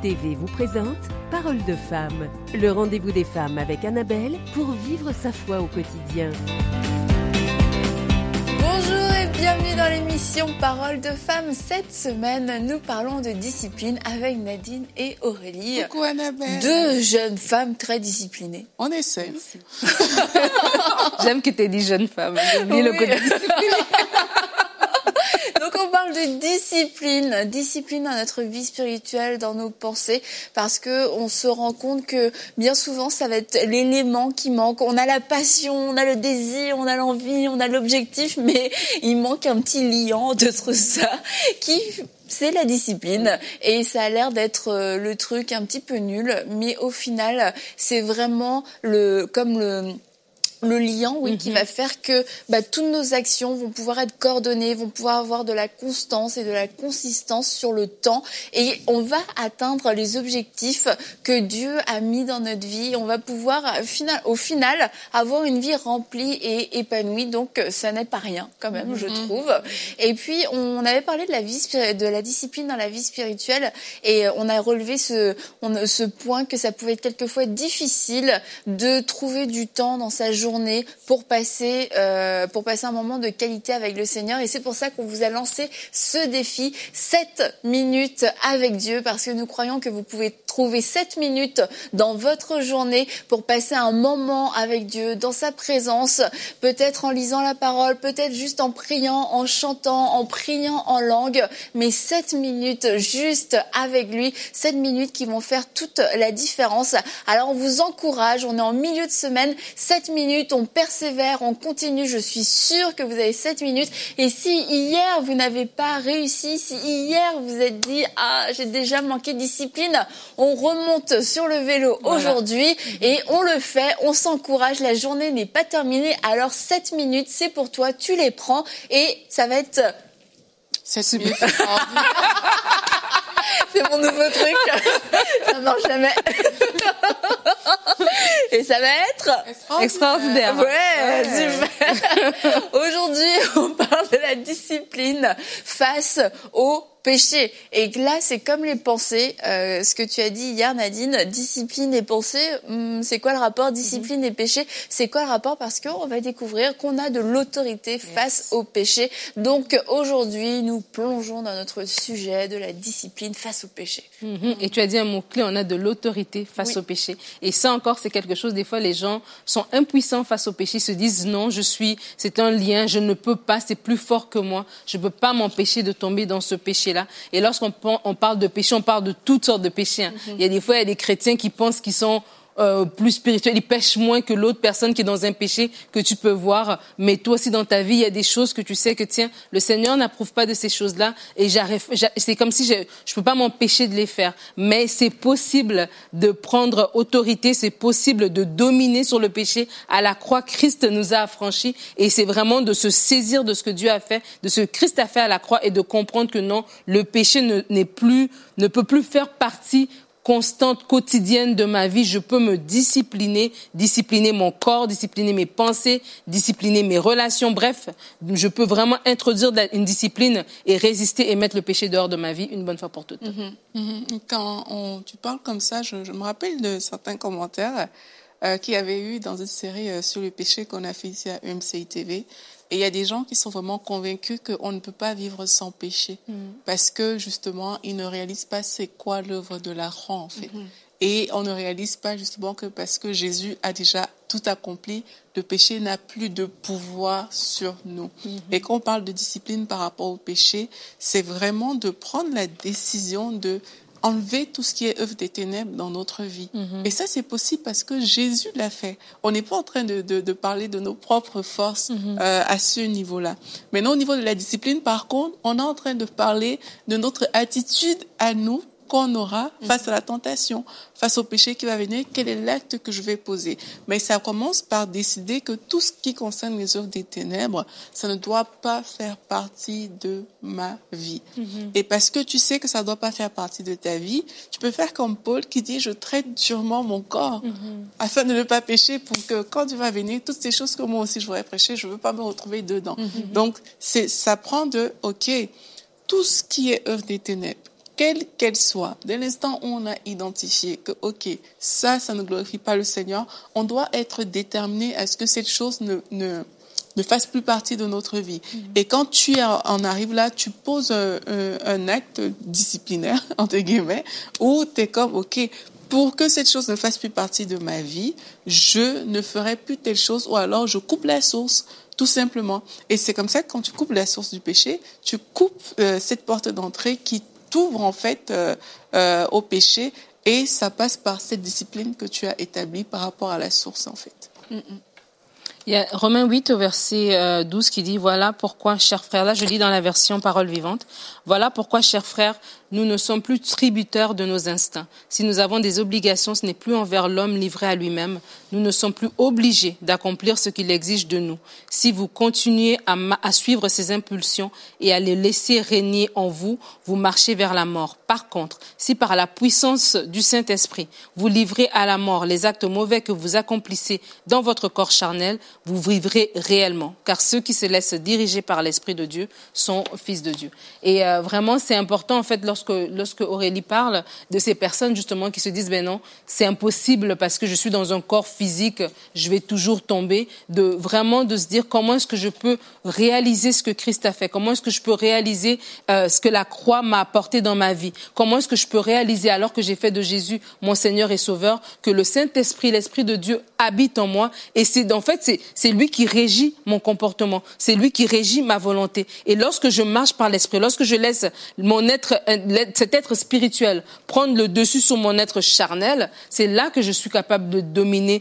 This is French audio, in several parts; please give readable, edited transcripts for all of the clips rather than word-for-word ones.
TV vous présente Parole de femme, le rendez-vous des femmes avec Annabelle pour vivre sa foi au quotidien. Bonjour et bienvenue dans l'émission Parole de femme. Cette semaine, nous parlons de discipline avec Nadine et Aurélie. Coucou Annabelle. Deux jeunes femmes très disciplinées. On essaie. J'aime que tu aies dit jeune femme. J'ai oublié le côté discipliné. Donc on parle de discipline dans notre vie spirituelle, dans nos pensées, parce que on se rend compte que bien souvent ça va être l'élément qui manque. On a la passion, on a le désir, on a l'envie, on a l'objectif, mais il manque un petit liant de tout ça c'est la discipline, et ça a l'air d'être le truc un petit peu nul, mais au final c'est vraiment le liant, qui va faire que toutes nos actions vont pouvoir être coordonnées, vont pouvoir avoir de la constance et de la consistance sur le temps, et on va atteindre les objectifs que Dieu a mis dans notre vie. On va pouvoir au final avoir une vie remplie et épanouie. Donc ça n'est pas rien quand même, je trouve. Et puis on avait parlé de la discipline dans la vie spirituelle, et on a relevé ce point que ça pouvait être quelquefois difficile de trouver du temps dans sa journée pour passer un moment de qualité avec le Seigneur. Et c'est pour ça qu'on vous a lancé ce défi, 7 minutes avec Dieu, parce que nous croyons que vous pouvez trouver 7 minutes dans votre journée pour passer un moment avec Dieu, dans sa présence, peut-être en lisant la parole, peut-être juste en priant, en chantant, en priant en langue, mais 7 minutes juste avec lui, 7 minutes qui vont faire toute la différence. Alors on vous encourage, on est en milieu de semaine, 7 minutes, on persévère, on continue. Je suis sûre que vous avez 7 minutes. Et si hier vous n'avez pas réussi, si hier vous vous êtes dit j'ai déjà manqué de discipline, on remonte sur le vélo aujourd'hui et on le fait, on s'encourage. La journée n'est pas terminée, alors 7 minutes, c'est pour toi, tu les prends et ça va être 7 minutes. C'est mon nouveau truc. Ça marche jamais. Et ça va être extraordinaire. Ouais, super. Aujourd'hui, on parle de la discipline face au péché. Et là, c'est comme les pensées. Ce que tu as dit hier, Nadine, discipline et pensée, c'est quoi le rapport? Discipline et péché, c'est quoi le rapport? Parce qu'on va découvrir qu'on a de l'autorité face au péché. Donc aujourd'hui, nous plongeons dans notre sujet de la discipline face au péché. Et tu as dit un mot-clé, on a de l'autorité face au péché. Et ça encore, c'est quelque chose, des fois, les gens sont impuissants face au péché, se disent non, c'est un lien, je ne peux pas, c'est plus fort que moi, je ne peux pas m'empêcher de tomber dans ce péché-là. Et lorsqu'on parle de péché, on parle de toutes sortes de péchés. Il y a des fois, il y a des chrétiens qui pensent qu'ils sont plus spirituels, ils pêchent moins que l'autre personne qui est dans un péché que tu peux voir. Mais toi aussi, dans ta vie, il y a des choses que tu sais que, tiens, le Seigneur n'approuve pas de ces choses-là. Et c'est comme si je peux pas m'empêcher de les faire. Mais c'est possible de prendre autorité, c'est possible de dominer sur le péché. À la croix, Christ nous a affranchis. Et c'est vraiment de se saisir de ce que Dieu a fait, de ce que Christ a fait à la croix, et de comprendre que non, le péché ne peut plus faire partie constante, quotidienne de ma vie. Je peux me discipliner mon corps, discipliner mes pensées, discipliner mes relations. Bref, je peux vraiment introduire une discipline et résister et mettre le péché dehors de ma vie une bonne fois pour toutes. Quand tu parles comme ça, je me rappelle de certains commentaires qu'il y avait eu dans une série sur le péché qu'on a fait ici à UMCI TV. Et il y a des gens qui sont vraiment convaincus qu'on ne peut pas vivre sans péché parce que, justement, ils ne réalisent pas c'est quoi l'œuvre de la croix, en fait. Et on ne réalise pas, justement, que parce que Jésus a déjà tout accompli, le péché n'a plus de pouvoir sur nous. Et quand on parle de discipline par rapport au péché, c'est vraiment de prendre la décision de enlever tout ce qui est œuvre des ténèbres dans notre vie. Et ça, c'est possible parce que Jésus l'a fait. On n'est pas en train de parler de nos propres forces à ce niveau-là. Maintenant, au niveau de la discipline, par contre, on est en train de parler de notre attitude à nous qu'on aura face à la tentation, face au péché qui va venir, quel est l'acte que je vais poser. Mais ça commence par décider que tout ce qui concerne les œuvres des ténèbres, ça ne doit pas faire partie de ma vie. Et parce que tu sais que ça ne doit pas faire partie de ta vie, tu peux faire comme Paul qui dit « je traite durement mon corps afin de ne pas pécher pour que quand Dieu va venir, toutes ces choses que moi aussi je voudrais prêcher, je ne veux pas me retrouver dedans. Donc, ça prend OK, tout ce qui est œuvre des ténèbres, quelle qu'elle soit, dès l'instant où on a identifié que, OK, ça ne glorifie pas le Seigneur, on doit être déterminé à ce que cette chose ne fasse plus partie de notre vie. Et quand tu en arrives là, tu poses un acte disciplinaire, entre guillemets, où tu es comme, OK, pour que cette chose ne fasse plus partie de ma vie, je ne ferai plus telle chose, ou alors je coupe la source, tout simplement. Et c'est comme ça que quand tu coupes la source du péché, tu coupes cette porte d'entrée qui t'ouvre en fait au péché, et ça passe par cette discipline que tu as établie par rapport à la source en fait. Il y a Romains 8 au verset 12 qui dit « Voilà pourquoi, chers frères », là je lis dans la version Parole vivante, « Voilà pourquoi, chers frères, nous ne sommes plus tributaires de nos instincts. Si nous avons des obligations, ce n'est plus envers l'homme livré à lui-même. Nous ne sommes plus obligés d'accomplir ce qu'il exige de nous. Si vous continuez à suivre ces impulsions et à les laisser régner en vous, vous marchez vers la mort. Par contre, si par la puissance du Saint-Esprit, vous livrez à la mort les actes mauvais que vous accomplissez dans votre corps charnel, vous vivrez réellement. Car ceux qui se laissent diriger par l'Esprit de Dieu sont fils de Dieu. » Et vraiment, c'est important, en fait, lorsque Aurélie parle de ces personnes, justement, qui se disent, ben non, c'est impossible parce que je suis dans un corps physique, je vais toujours tomber, de se dire comment est-ce que je peux réaliser ce que Christ a fait, comment est-ce que je peux réaliser ce que la croix m'a apporté dans ma vie, comment est-ce que je peux réaliser, alors que j'ai fait de Jésus mon Seigneur et Sauveur, que le Saint-Esprit, l'Esprit de Dieu habite en moi, et c'est lui qui régit mon comportement, c'est lui qui régit ma volonté. Et lorsque je marche par l'Esprit, lorsque je laisse cet être spirituel prendre le dessus sur mon être charnel, c'est là que je suis capable de dominer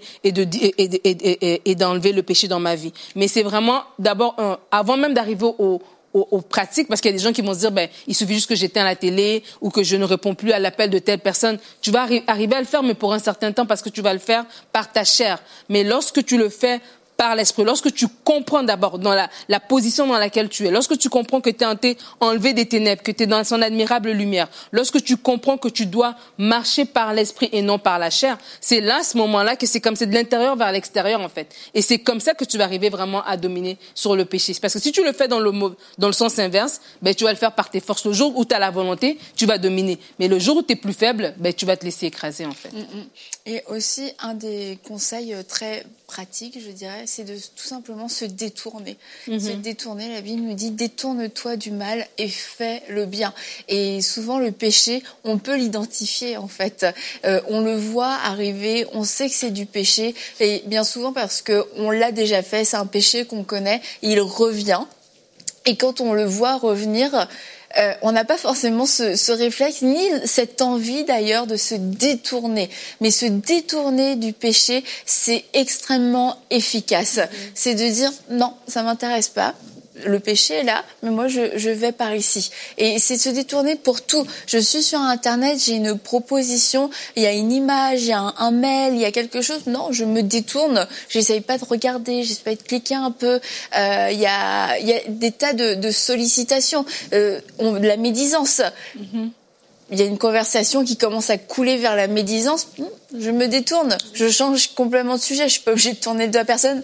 et d'enlever le péché dans ma vie. Mais c'est vraiment d'abord avant même d'arriver aux pratiques, parce qu'il y a des gens qui vont se dire, ben, il suffit juste que j'éteins la télé ou que je ne réponds plus à l'appel de telle personne. Tu vas arriver à le faire, mais pour un certain temps, parce que tu vas le faire par ta chair. Mais lorsque tu le fais par l'Esprit, lorsque tu comprends d'abord dans la position dans laquelle tu es, lorsque tu comprends que tu es enlevé des ténèbres, que tu es dans son admirable lumière, lorsque tu comprends que tu dois marcher par l'Esprit et non par la chair, c'est là, à ce moment-là, que c'est de l'intérieur vers l'extérieur, en fait. Et c'est comme ça que tu vas arriver vraiment à dominer sur le péché. Parce que si tu le fais dans le sens inverse, ben, tu vas le faire par tes forces. Le jour où tu as la volonté, tu vas dominer. Mais le jour où tu es plus faible, ben, tu vas te laisser écraser, en fait. Et aussi, un des conseils très pratiques, je dirais, c'est de tout simplement se détourner. Se détourner, la Bible nous dit, détourne-toi du mal et fais le bien. Et souvent, le péché, on peut l'identifier, en fait. On le voit arriver, on sait que c'est du péché, et bien souvent parce que on l'a déjà fait, c'est un péché qu'on connaît, il revient. Et quand on le voit revenir, on n'a pas forcément ce réflexe, ni cette envie d'ailleurs de se détourner. Mais se détourner du péché, c'est extrêmement efficace. C'est de dire, non, ça m'intéresse pas. Le péché est là, mais moi je vais par ici. Et c'est de se détourner pour tout. Je suis sur Internet, j'ai une proposition, il y a une image, il y a un mail, il y a quelque chose. Non, je me détourne. J'essaye pas de regarder, j'essaye pas de cliquer un peu. Il y a des tas de sollicitations, la médisance. Il y a une conversation qui commence à couler vers la médisance. Je me détourne, je change complètement de sujet. Je suis pas obligée de tourner le dos à personne.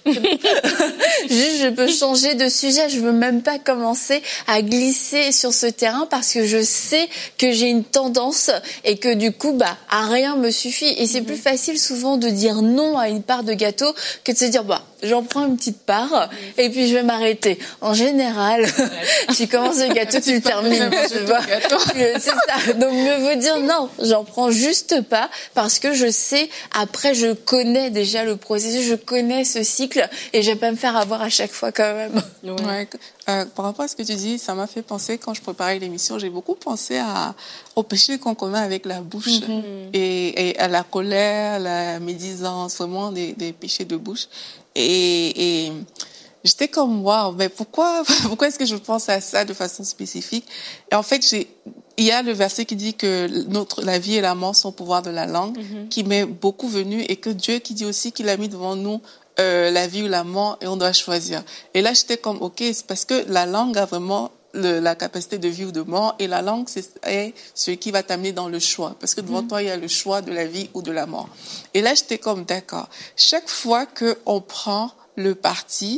Juste, je peux changer de sujet. Je veux même pas commencer à glisser sur ce terrain parce que je sais que j'ai une tendance et que du coup, à rien me suffit. Et c'est plus facile souvent de dire non à une part de gâteau que de se dire, j'en prends une petite part et puis je vais m'arrêter. En général, tu commences le gâteau, tu le termines. Tu vois. C'est ça. Donc, mieux vaut dire non, j'en prends juste pas parce que je sais, après, je connais déjà le processus, je connais ce cycle et je vais pas me faire avoir à chaque fois quand même. Ouais. Par rapport à ce que tu dis, ça m'a fait penser, quand je préparais l'émission, j'ai beaucoup pensé au péché qu'on commet avec la bouche et à la colère, la médisance, vraiment des péchés de bouche. Et j'étais comme, waouh, mais pourquoi est-ce que je pense à ça de façon spécifique? Et en fait, il y a le verset qui dit que la vie et la mort sont au pouvoir de la langue, qui m'est beaucoup venu, et que Dieu qui dit aussi qu'il a mis devant nous la vie ou la mort, et on doit choisir. Et là, j'étais comme, ok, c'est parce que la langue a vraiment la capacité de vie ou de mort, et la langue, c'est ce qui va t'amener dans le choix, parce que devant toi, il y a le choix de la vie ou de la mort. Et là, j'étais comme, d'accord, chaque fois qu'on prend le parti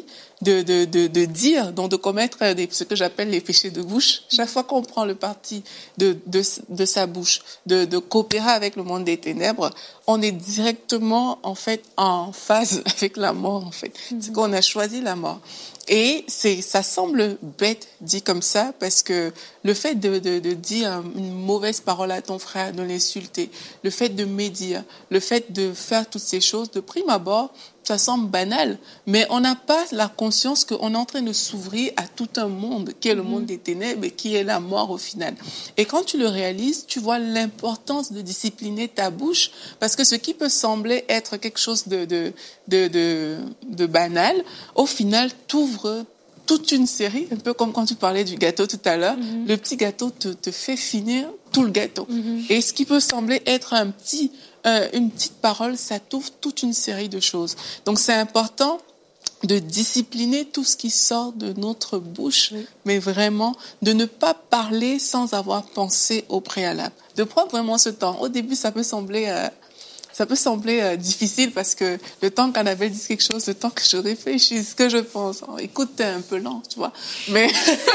de dire, donc de commettre ce que j'appelle les péchés de bouche. Chaque fois qu'on prend le parti de sa bouche, de coopérer avec le monde des ténèbres, on est directement, en fait, en phase avec la mort, en fait. C'est qu'on a choisi la mort. Et ça semble bête dit comme ça, parce que le fait de dire une mauvaise parole à ton frère, de l'insulter, le fait de médire, le fait de faire toutes ces choses, de prime abord, ça semble banal, mais on n'a pas la conscience qu'on est en train de s'ouvrir à tout un monde qui est le monde des ténèbres et qui est la mort au final. Et quand tu le réalises, tu vois l'importance de discipliner ta bouche, parce que ce qui peut sembler être quelque chose de banal, au final, t'ouvre toute une série, un peu comme quand tu parlais du gâteau tout à l'heure. Le petit gâteau te fait finir tout le gâteau. Et ce qui peut sembler être une petite parole, ça t'ouvre toute une série de choses. Donc c'est important de discipliner tout ce qui sort de notre bouche, mais vraiment de ne pas parler sans avoir pensé au préalable. De prendre vraiment ce temps. Au début, ça peut sembler difficile, parce que le temps qu'Annabelle dise quelque chose, le temps que je réfléchisse, ce que je pense. Écoute, t'es un peu lent, tu vois. Mais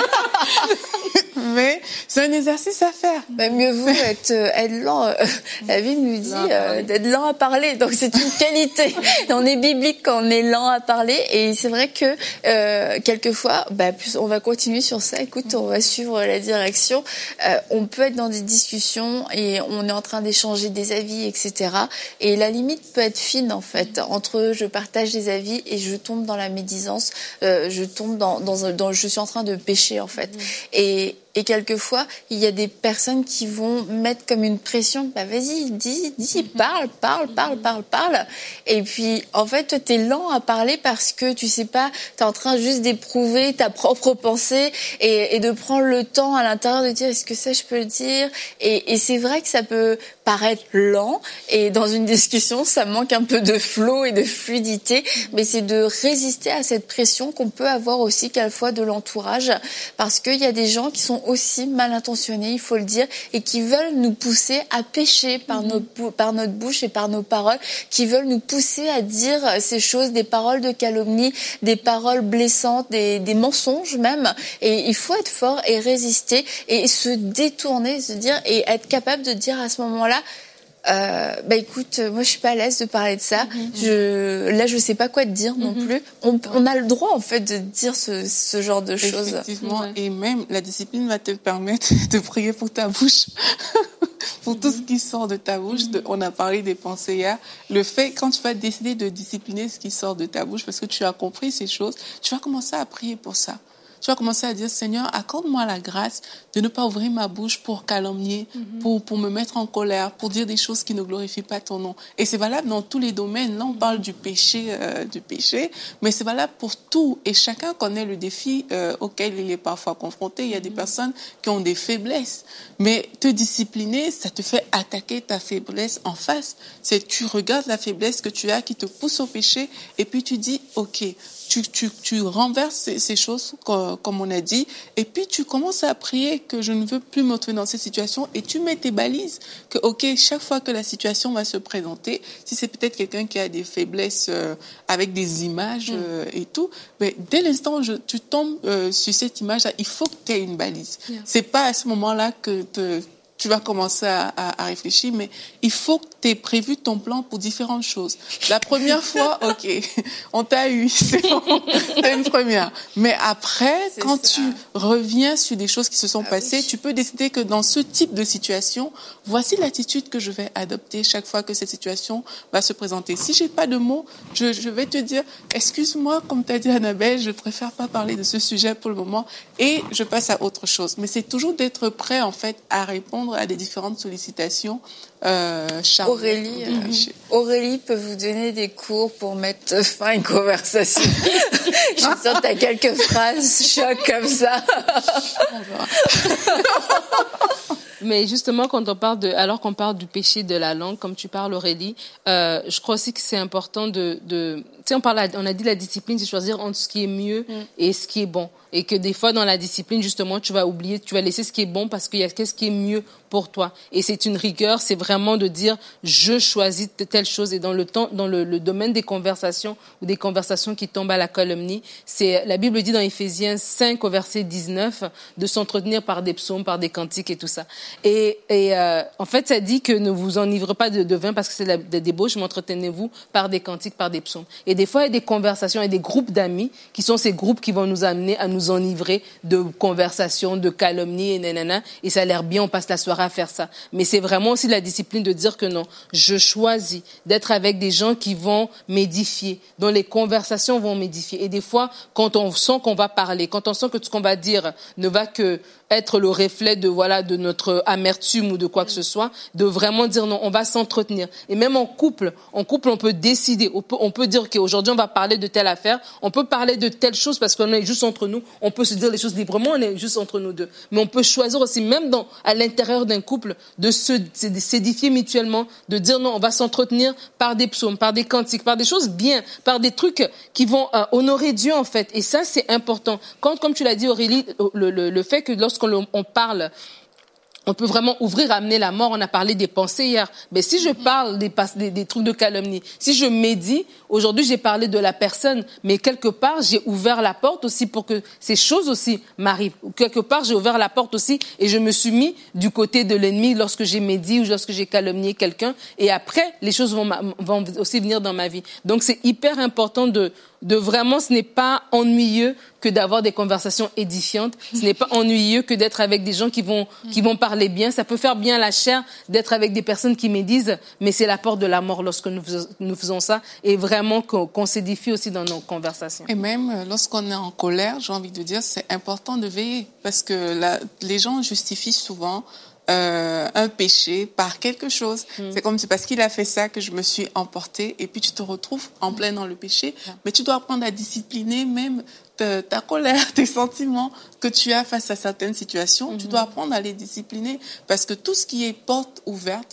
c'est un exercice à faire. Mieux vaut être lent. La Bible nous dit d'être lent à parler. Donc c'est une qualité. On est biblique quand on est lent à parler. Et c'est vrai que quelquefois, plus on va continuer sur ça. Écoute, on va suivre la direction. On peut être dans des discussions et on est en train d'échanger des avis, etc. Et la limite peut être fine, en fait, entre je partage des avis et je tombe dans la médisance, je tombe je suis en train de pécher, en fait. Et quelquefois, il y a des personnes qui vont mettre comme une pression. Vas-y, dis, parle. Et puis, en fait, toi, t'es lent à parler parce que tu sais pas, t'es en train juste d'éprouver ta propre pensée et de prendre le temps à l'intérieur de dire est-ce que ça je peux le dire. Et c'est vrai que ça peut paraître lent et dans une discussion, ça manque un peu de flow et de fluidité. Mais c'est de résister à cette pression qu'on peut avoir aussi quelquefois de l'entourage, parce qu'il y a des gens qui sont aussi mal intentionnés, il faut le dire, et qui veulent nous pousser à pécher par notre bouche et par nos paroles, qui veulent nous pousser à dire ces choses, des paroles de calomnie, des paroles blessantes, des mensonges même. Et il faut être fort et résister et se détourner, se dire, et être capable de dire à ce moment-là, écoute, moi je suis pas à l'aise de parler de ça. Je sais pas quoi te dire non plus. On a le droit en fait de dire ce genre de choses. Effectivement, et même la discipline va te permettre de prier pour ta bouche, pour tout ce qui sort de ta bouche. On a parlé des pensées hier. Le fait, quand tu vas décider de discipliner ce qui sort de ta bouche, parce que tu as compris ces choses, tu vas commencer à prier pour ça. Tu vas commencer à dire, Seigneur, accorde-moi la grâce de ne pas ouvrir ma bouche pour calomnier, pour me mettre en colère, pour dire des choses qui ne glorifient pas ton nom. Et c'est valable dans tous les domaines. Là, on parle du péché, mais c'est valable pour tout. Et chacun connaît le défi auquel il est parfois confronté. Il y a des personnes qui ont des faiblesses. Mais te discipliner, ça te fait attaquer ta faiblesse en face. Tu regardes la faiblesse que tu as qui te pousse au péché et puis tu dis, OK, tu renverses ces choses, comme on a dit, et puis tu commences à prier que je ne veux plus me retrouver dans cette situation, et tu mets tes balises, que OK, chaque fois que la situation va se présenter, si c'est peut-être quelqu'un qui a des faiblesses avec des images et tout, mais dès l'instant où tu tombes sur cette image-là, il faut que tu aies une balise. C'est pas à ce moment-là que tu vas commencer à réfléchir, mais il faut que tu aies prévu ton plan pour différentes choses. La première fois, OK, on t'a eu, c'est bon, c'est une première. Mais après, tu reviens sur des choses qui se sont passées, tu peux décider que dans ce type de situation, voici l'attitude que je vais adopter chaque fois que cette situation va se présenter. Si j'ai pas de mots, je vais te dire, excuse-moi, comme t'as dit Annabelle, je préfère pas parler de ce sujet pour le moment, et je passe à autre chose. Mais c'est toujours d'être prêt, en fait, à répondre à des différentes sollicitations. Aurélie peut vous donner des cours pour mettre fin à une conversation. Je suis sûre que t'as quelques phrases choc comme ça. Mais justement, quand on parle alors qu'on parle du péché de la langue, comme tu parles, Aurélie, je crois aussi que c'est important tu sais, on a dit la discipline, c'est choisir entre ce qui est mieux et ce qui est bon. et que des fois dans la discipline justement tu vas oublier, tu vas laisser ce qui est bon parce qu'il y a qu'est-ce qui est mieux pour toi. Et c'est une rigueur, c'est vraiment de dire je choisis telle chose. Et dans le domaine des conversations ou des conversations qui tombent à la calomnie, c'est la Bible dit dans Éphésiens 5 au verset 19 de s'entretenir par des psaumes, par des cantiques et tout ça. Et en fait ça dit que ne vous enivrez pas de vin parce que c'est de la débauche, mais entretenez-vous par des cantiques, par des psaumes. Et des fois il y a des conversations et des groupes d'amis qui sont ces groupes qui vont nous amener à nous enivrer de conversations, de calomnies et nanana. Et ça a l'air bien, on passe la soirée à faire ça. Mais c'est vraiment aussi la discipline de dire que non, je choisis d'être avec des gens qui vont m'édifier, dont les conversations vont m'édifier. Et des fois, quand on sent qu'on va parler, quand on sent que tout ce qu'on va dire ne va que être le reflet de notre amertume ou de quoi que ce soit, de vraiment dire non, on va s'entretenir. Et même en couple, on peut décider, on peut dire qu'aujourd'hui on va parler de telle affaire, on peut parler de telle chose parce qu'on est juste entre nous, on peut se dire les choses librement, on est juste entre nous deux. Mais on peut choisir aussi, même à l'intérieur d'un couple, de s'édifier mutuellement, de dire non, on va s'entretenir par des psaumes, par des cantiques, par des choses bien, par des trucs qui vont honorer Dieu en fait. Et ça c'est important. Comme tu l'as dit Aurélie, le fait que lorsqu'on parle, on peut vraiment ouvrir, amener la mort. On a parlé des pensées hier. Mais si je parle des trucs de calomnie, si je médis, aujourd'hui j'ai parlé de la personne, mais quelque part j'ai ouvert la porte aussi pour que ces choses aussi m'arrivent. Quelque part j'ai ouvert la porte aussi et je me suis mis du côté de l'ennemi lorsque j'ai médit ou lorsque j'ai calomnié quelqu'un. Et après, les choses vont aussi venir dans ma vie. Donc c'est hyper important de vraiment, ce n'est pas ennuyeux que d'avoir des conversations édifiantes. Ce n'est pas ennuyeux que d'être avec des gens qui vont parler bien. Ça peut faire bien à la chair d'être avec des personnes qui médisent, mais c'est la porte de la mort lorsque nous faisons ça. Et vraiment qu'on s'édifie aussi dans nos conversations. Et même lorsqu'on est en colère, j'ai envie de dire, c'est important de veiller parce que les gens justifient souvent un péché par quelque chose. C'est comme c'est parce qu'il a fait ça que je me suis emportée et puis tu te retrouves en plein dans le péché. Mais tu dois apprendre à discipliner même ta colère, tes sentiments que tu as face à certaines situations. Tu dois apprendre à les discipliner parce que tout ce qui est porte ouverte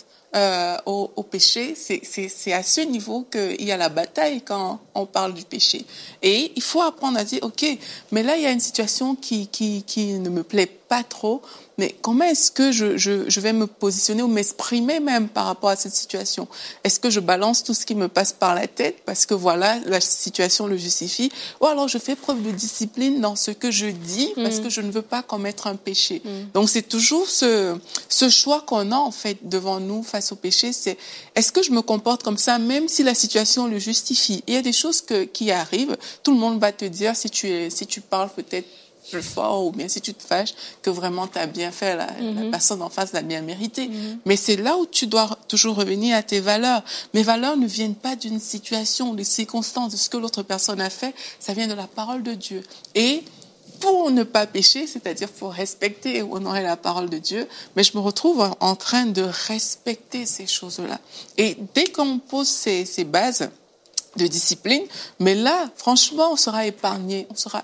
au péché, c'est à ce niveau qu'il y a la bataille quand on parle du péché. Et il faut apprendre à dire, ok, mais là il y a une situation qui ne me plaît pas trop, mais comment est-ce que je vais me positionner ou m'exprimer même par rapport à cette situation? Est-ce que je balance tout ce qui me passe par la tête parce que voilà, la situation le justifie? Ou alors je fais preuve de discipline dans ce que je dis parce que je ne veux pas commettre un péché. Donc c'est toujours ce choix qu'on a en fait devant nous face au péché, c'est est-ce que je me comporte comme ça même si la situation le justifie? Il y a des choses qui arrivent, tout le monde va te dire si tu parles peut-être plus fort ou bien si tu te fâches que vraiment tu as bien fait, la personne en face l'a bien mérité. Mais c'est là où tu dois toujours revenir à tes valeurs. Mes valeurs ne viennent pas d'une situation, des circonstances, de ce que l'autre personne a fait, ça vient de la parole de Dieu. Et pour ne pas pécher, c'est-à-dire pour respecter et honorer la parole de Dieu, mais je me retrouve en train de respecter ces choses-là. Et dès qu'on pose ces bases de discipline, mais là, franchement, on sera épargné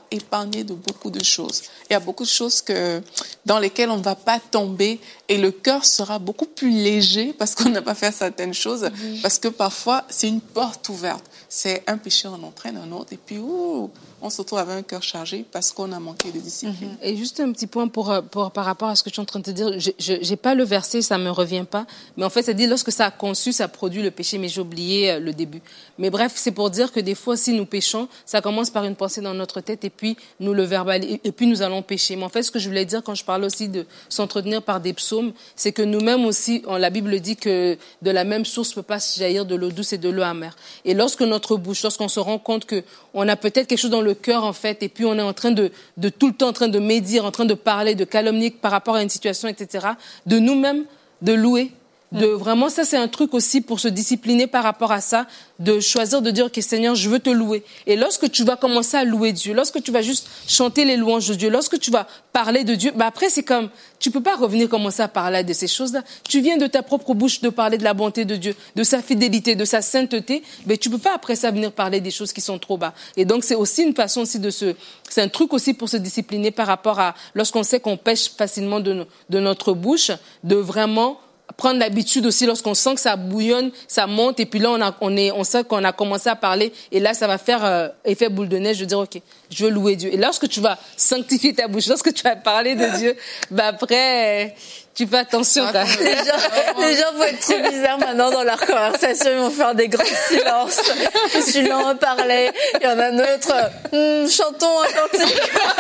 de beaucoup de choses. Il y a beaucoup de choses dans lesquelles on ne va pas tomber et le cœur sera beaucoup plus léger parce qu'on n'a pas fait certaines choses, parce que parfois, c'est une porte ouverte. C'est un péché, on entraîne un autre et puis on se retrouve avec un cœur chargé parce qu'on a manqué de discipline. Et juste un petit point par rapport à ce que tu es en train de te dire, j'ai pas le verset, ça me revient pas, mais en fait, ça dit lorsque ça a conçu, ça produit le péché, mais j'ai oublié le début. Mais bref, c'est pour dire que des fois, si nous péchons, ça commence par une pensée dans notre tête et puis nous le verbalisons et puis nous allons pécher. Mais en fait, ce que je voulais dire quand je parlais aussi de s'entretenir par des psaumes, c'est que nous-mêmes aussi, la Bible dit que de la même source peut pas jaillir de l'eau douce et de l'eau amère. Et lorsque notre bouche, lorsqu'on se rend compte que on a peut-être quelque chose dans le cœur en fait, et puis on est en train de tout le temps en train de médire, en train de parler, de calomnier par rapport à une situation, etc., de nous-mêmes, de louer. Vraiment, ça c'est un truc aussi pour se discipliner par rapport à ça, de choisir de dire, ok Seigneur, je veux te louer. Et lorsque tu vas commencer à louer Dieu, lorsque tu vas juste chanter les louanges de Dieu, lorsque tu vas parler de Dieu, après c'est comme, tu peux pas revenir commencer à parler de ces choses-là. Tu viens de ta propre bouche de parler de la bonté de Dieu, de sa fidélité, de sa sainteté, mais tu peux pas après ça venir parler des choses qui sont trop bas. Et donc c'est aussi une façon aussi c'est un truc aussi pour se discipliner par rapport à, lorsqu'on sait qu'on pêche facilement de notre bouche, de vraiment prendre l'habitude aussi lorsqu'on sent que ça bouillonne, ça monte et puis là on sait qu'on a commencé à parler et là ça va faire effet boule de neige de dire ok, je veux louer Dieu. Et lorsque tu vas sanctifier ta bouche, lorsque tu vas parler de Dieu, après tu fais attention. Les gens vont être trop bizarres maintenant dans leur conversation, ils vont faire des grands silences. Celui-là en parlait, il y en a un autre, chantons un cantique.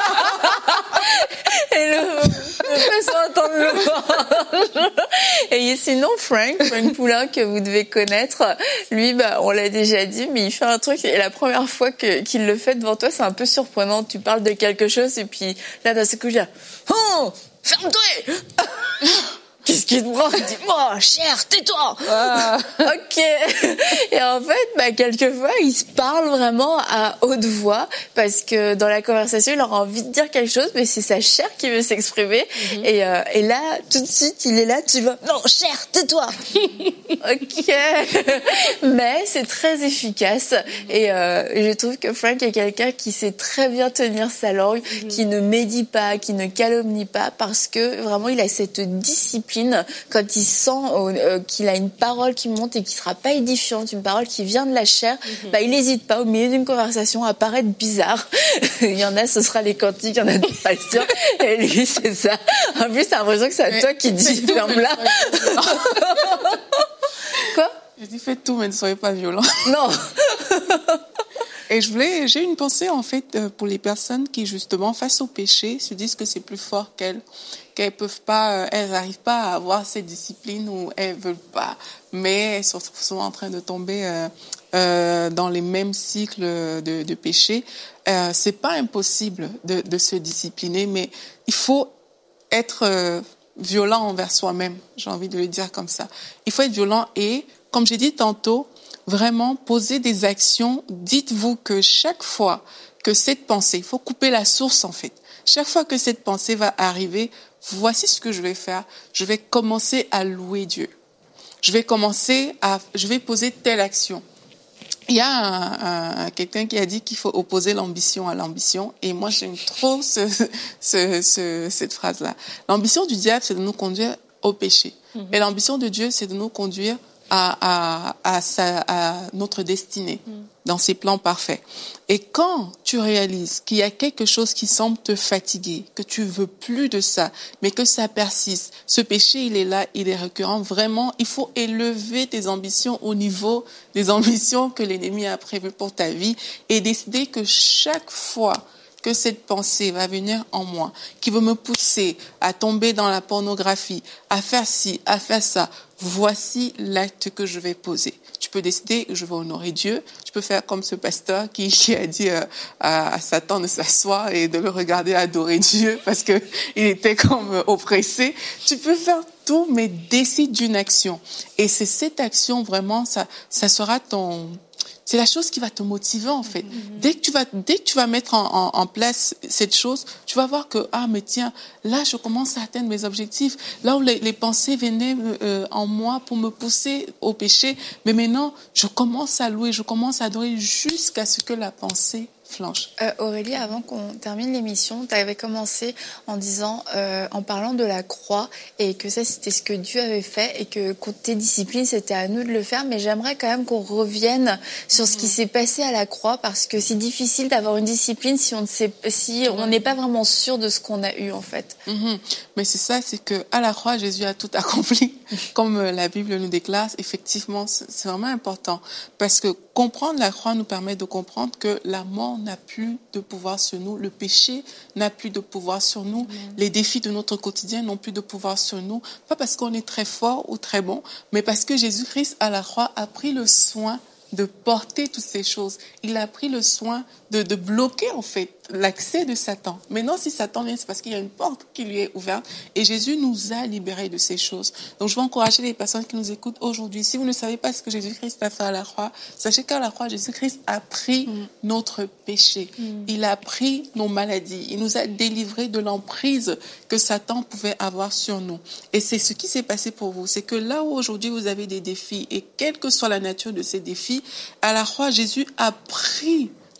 Et faisons entendre le louange. Et sinon, Frank Poulain, que vous devez connaître, lui, on l'a déjà dit, mais il fait un truc, et la première fois qu'il le fait devant toi, c'est un peu surprenant. Tu parles de quelque chose, et puis là, d'un seul coup, je dis, oh! Ferme-toi! Qu'est-ce qui te prend? Dis-moi, cher, tais-toi! Ok. Et en fait, quelquefois, ils se parlent vraiment à haute voix parce que dans la conversation, il aura envie de dire quelque chose, mais c'est sa chair qui veut s'exprimer. Mm-hmm. Et là, tout de suite, il est là, tu vas, non, cher, tais-toi! Ok. Mais c'est très efficace. Et je trouve que Frank est quelqu'un qui sait très bien tenir sa langue, qui ne médit pas, qui ne calomnie pas, parce que vraiment, il a cette discipline. Quand il sent qu'il a une parole qui monte et qui sera pas édifiante, une parole qui vient de la chair, il n'hésite pas au milieu d'une conversation à paraître bizarre. Il y en a, ce sera les cantiques, il y en a d'autres pas sûr. Et lui, c'est ça. En plus, t'as l'impression que c'est à toi qui dis ferme-la. Quoi? Je dis faites tout, mais ne soyez pas violents. Non. Et j'ai une pensée en fait pour les personnes qui justement face au péché se disent que c'est plus fort qu'elles peuvent pas, elles n'arrivent pas à avoir cette discipline ou elles veulent pas, mais elles sont souvent en train de tomber dans les mêmes cycles de péché. C'est pas impossible de se discipliner, mais il faut être violent envers soi-même. J'ai envie de le dire comme ça. Il faut être violent et, comme j'ai dit tantôt, vraiment poser des actions. Dites-vous que chaque fois que cette pensée, il faut couper la source en fait. Chaque fois que cette pensée va arriver, voici ce que je vais faire. Je vais commencer à louer Dieu. Je vais poser telle action. Il y a quelqu'un qui a dit qu'il faut opposer l'ambition à l'ambition. Et moi, j'aime trop cette phrase-là. L'ambition du diable, c'est de nous conduire au péché. Et l'ambition de Dieu, c'est de nous conduire à notre destinée, dans ses plans parfaits. Et quand tu réalises qu'il y a quelque chose qui semble te fatiguer, que tu veux plus de ça, mais que ça persiste, ce péché, il est là, il est récurrent, vraiment, il faut élever tes ambitions au niveau des ambitions que l'ennemi a prévues pour ta vie et décider que chaque fois que cette pensée va venir en moi, qui veut me pousser à tomber dans la pornographie, à faire ci, à faire ça, voici l'acte que je vais poser. Tu peux décider, je vais honorer Dieu. Tu peux faire comme ce pasteur qui a dit à Satan de s'asseoir et de le regarder adorer Dieu parce que il était comme oppressé. Tu peux faire tout, mais décide d'une action. Et c'est cette action vraiment, ça sera c'est la chose qui va te motiver en fait. Dès que tu vas mettre en place cette chose, tu vas voir que mais tiens, là je commence à atteindre mes objectifs. Là où les pensées venaient en moi pour me pousser au péché, mais maintenant je commence à louer, je commence à adorer jusqu'à ce que la pensée flanche. Aurélie, avant qu'on termine l'émission, tu avais commencé en disant, en parlant de la croix et que ça c'était ce que Dieu avait fait et que côté discipline c'était à nous de le faire, mais j'aimerais quand même qu'on revienne sur ce qui s'est passé à la croix parce que c'est difficile d'avoir une discipline si on n'est pas vraiment sûr de ce qu'on a eu en fait. Mais c'est ça, c'est que à la croix Jésus a tout accompli, comme la Bible nous déclare. Effectivement, c'est vraiment important parce que comprendre la croix nous permet de comprendre que la mort n'a plus de pouvoir sur nous, le péché n'a plus de pouvoir sur nous, les défis de notre quotidien n'ont plus de pouvoir sur nous, pas parce qu'on est très fort ou très bon, mais parce que Jésus-Christ à la croix a pris le soin de porter toutes ces choses. Il a pris le soin de bloquer en fait l'accès de Satan. Maintenant, si Satan vient, c'est parce qu'il y a une porte qui lui est ouverte et Jésus nous a libérés de ces choses. Donc, je veux encourager les personnes qui nous écoutent aujourd'hui. Si vous ne savez pas ce que Jésus-Christ a fait à la croix, sachez qu'à la croix, Jésus-Christ a pris notre péché. Il a pris nos maladies. Il nous a délivrés de l'emprise que Satan pouvait avoir sur nous. Et c'est ce qui s'est passé pour vous. C'est que là où aujourd'hui vous avez des défis et quelle que soit la nature de ces défis, à la croix, Jésus a pris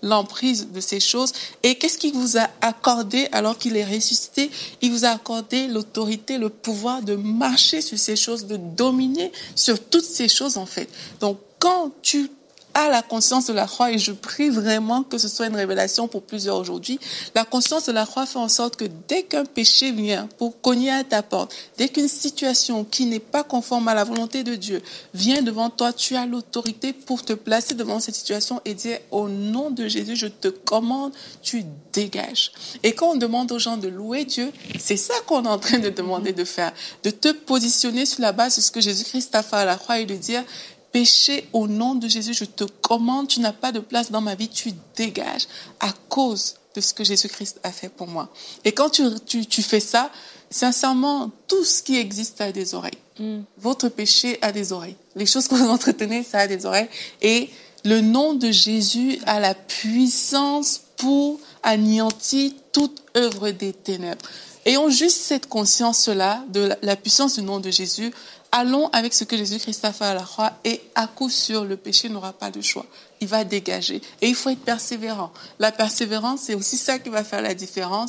l'emprise de ces choses. Et qu'est-ce qu'il vous a accordé alors qu'il est ressuscité? Il vous a accordé l'autorité, le pouvoir de marcher sur ces choses, de dominer sur toutes ces choses, en fait. Donc, quand tu as la conscience de la croix, et je prie vraiment que ce soit une révélation pour plusieurs aujourd'hui, la conscience de la croix fait en sorte que dès qu'un péché vient pour cogner à ta porte, dès qu'une situation qui n'est pas conforme à la volonté de Dieu vient devant toi, tu as l'autorité pour te placer devant cette situation et dire au nom de Jésus, je te commande, tu dégages. Et quand on demande aux gens de louer Dieu, c'est ça qu'on est en train de demander de faire, de te positionner sur la base de ce que Jésus-Christ a fait à la croix et de dire péché, au nom de Jésus, je te commande, tu n'as pas de place dans ma vie, tu dégages à cause de ce que Jésus-Christ a fait pour moi. Et quand tu fais ça, sincèrement, tout ce qui existe a des oreilles. Votre péché a des oreilles. Les choses que vous entretenez, ça a des oreilles. Et le nom de Jésus a la puissance pour anéantir toute œuvre des ténèbres. Ayons juste cette conscience-là de la puissance du nom de Jésus. Allons avec ce que Jésus-Christ a fait à la croix et à coup sûr, le péché n'aura pas de choix. Il va dégager. Et il faut être persévérant. La persévérance, c'est aussi ça qui va faire la différence.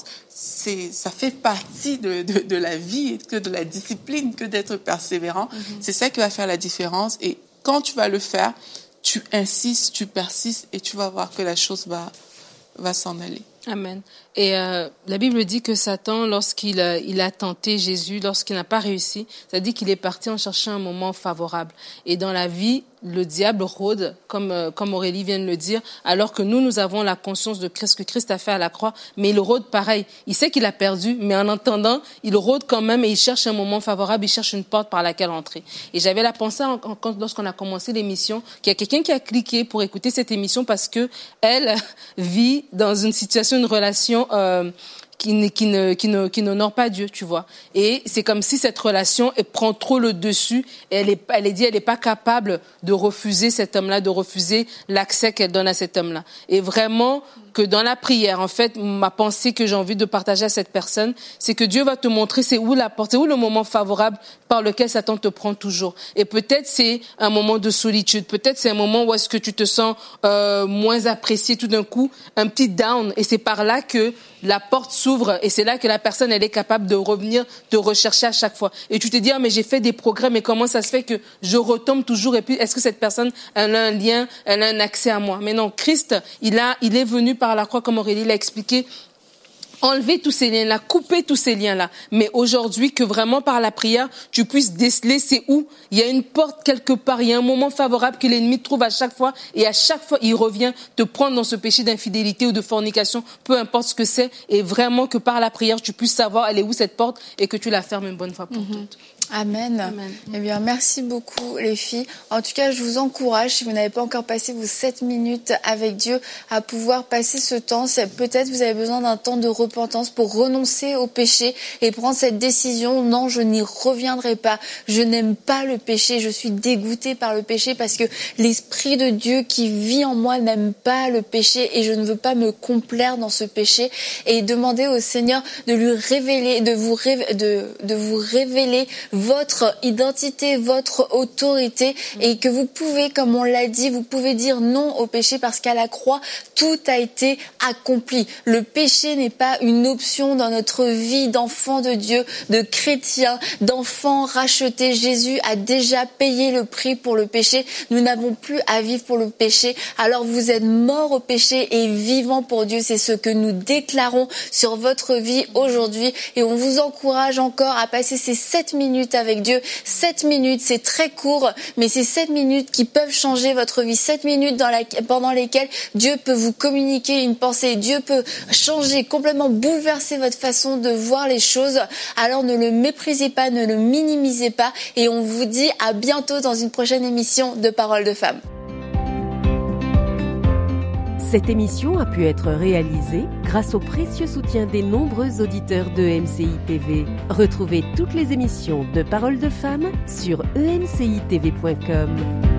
Ça fait partie de la vie, que de la discipline, que d'être persévérant. C'est ça qui va faire la différence. Et quand tu vas le faire, tu insistes, tu persistes et tu vas voir que la chose va s'en aller. Amen. Et la Bible dit que Satan, lorsqu'il a tenté Jésus, lorsqu'il n'a pas réussi, ça dit qu'il est parti en cherchant un moment favorable. Et dans la vie, le diable rôde, comme Aurélie vient de le dire, alors que nous avons la conscience de ce que Christ a fait à la croix, mais il rôde pareil. Il sait qu'il a perdu, mais en entendant, il rôde quand même et il cherche un moment favorable, il cherche une porte par laquelle entrer. Et j'avais la pensée, lorsqu'on a commencé l'émission, qu'il y a quelqu'un qui a cliqué pour écouter cette émission parce que elle vit dans une situation, une relation qui n'honore pas Dieu, tu vois. Et c'est comme si cette relation prend trop le dessus et elle est pas capable de refuser cet homme-là, de refuser l'accès qu'elle donne à cet homme-là. Et vraiment que dans la prière, en fait, ma pensée que j'ai envie de partager à cette personne, c'est que Dieu va te montrer c'est où la porte, c'est où le moment favorable par lequel Satan te prend toujours. Et peut-être c'est un moment de solitude, peut-être c'est un moment où est-ce que tu te sens moins apprécié tout d'un coup, un petit down, et c'est par là que la porte s'ouvre et c'est là que la personne elle est capable de revenir te rechercher à chaque fois. Et tu te dis mais j'ai fait des progrès, mais comment ça se fait que je retombe toujours, et puis est-ce que cette personne elle a un lien, elle a un accès à moi? Mais non, Christ il est venu par la croix, comme Aurélie l'a expliqué, enlever tous ces liens-là, couper tous ces liens-là. Mais aujourd'hui, que vraiment par la prière, tu puisses déceler c'est où il y a une porte quelque part, il y a un moment favorable que l'ennemi trouve à chaque fois, et à chaque fois, il revient te prendre dans ce péché d'infidélité ou de fornication, peu importe ce que c'est, et vraiment que par la prière, tu puisses savoir elle est où cette porte et que tu la fermes une bonne fois pour toutes. Amen. Amen. Eh bien, merci beaucoup les filles. En tout cas, je vous encourage, si vous n'avez pas encore passé vos 7 minutes avec Dieu, à pouvoir passer ce temps. Peut-être vous avez besoin d'un temps de repentance pour renoncer au péché et prendre cette décision. Non, je n'y reviendrai pas. Je n'aime pas le péché. Je suis dégoûtée par le péché parce que l'Esprit de Dieu qui vit en moi n'aime pas le péché et je ne veux pas me complaire dans ce péché. Et demander au Seigneur de lui révéler, de vous révéler votre identité, votre autorité, et que vous pouvez, comme on l'a dit, vous pouvez dire non au péché parce qu'à la croix, tout a été accompli. Le péché n'est pas une option dans notre vie d'enfant de Dieu, de chrétien, d'enfant racheté. Jésus a déjà payé le prix pour le péché. Nous n'avons plus à vivre pour le péché. Alors vous êtes mort au péché et vivant pour Dieu. C'est ce que nous déclarons sur votre vie aujourd'hui, et on vous encourage encore à passer ces 7 minutes avec Dieu. 7 minutes, c'est très court, mais c'est 7 minutes qui peuvent changer votre vie. 7 minutes pendant lesquelles Dieu peut vous communiquer une pensée. Dieu peut changer, complètement bouleverser votre façon de voir les choses. Alors ne le méprisez pas, ne le minimisez pas, et on vous dit à bientôt dans une prochaine émission de Paroles de Femmes. Cette émission a pu être réalisée grâce au précieux soutien des nombreux auditeurs de MCI TV. Retrouvez toutes les émissions de Paroles de Femmes sur emcitv.com.